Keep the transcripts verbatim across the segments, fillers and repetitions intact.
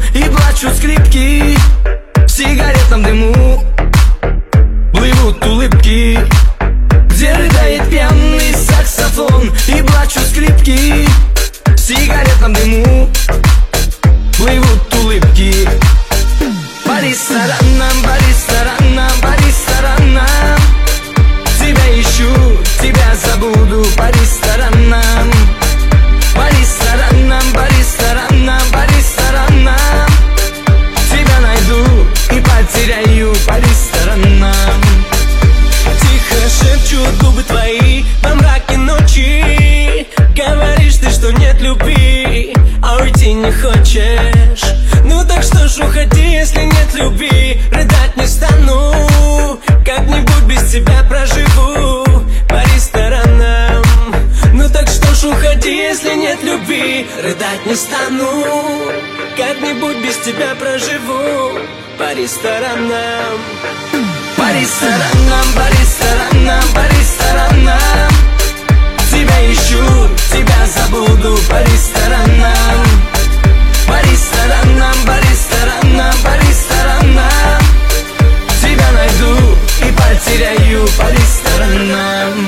и плачут скрипки. В сигаретном дыму плывут улыбки, где рыдает пьяный саксофон и плачут скрипки. В сигаретном дыму плывут улыбки. По ресторанам, по ресторанам, по ресторанам тебя ищу, тебя забуду. По ресторанам, по ресторанам, по ресторанам, по ресторанам тебя найду и потеряю. По ресторанам. Тихо шепчут губы твои во мраке ночи. Говоришь ты, что нет любви, а уйти не хочешь. Ну так что ж, уходи, если нет любви. Рыдать не стану, как-нибудь без тебя проживу. По ресторанам. Ну так что ж, уходи, если нет любви. Рыдать не стану, как-нибудь без тебя проживу. По ресторанам. По ресторанам, по ресторанам, по ресторанам тебя ищу, тебя забуду. По ресторанам, по ресторанам, по ресторанам, по ресторанам тебя найду и потеряю. По ресторанам.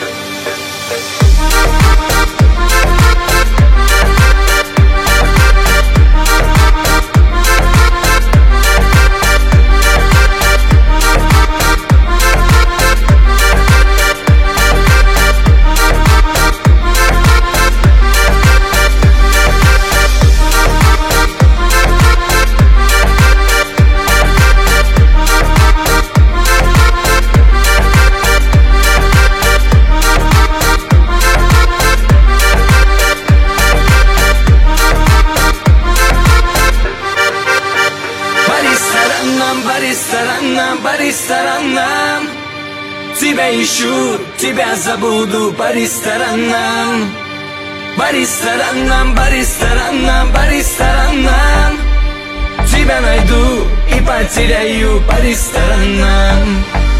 По ресторанам, по ресторанам тебя ищу, тебя забуду. По ресторанам, по ресторанам, по ресторанам, по ресторанам тебя найду и потеряю. По ресторанам.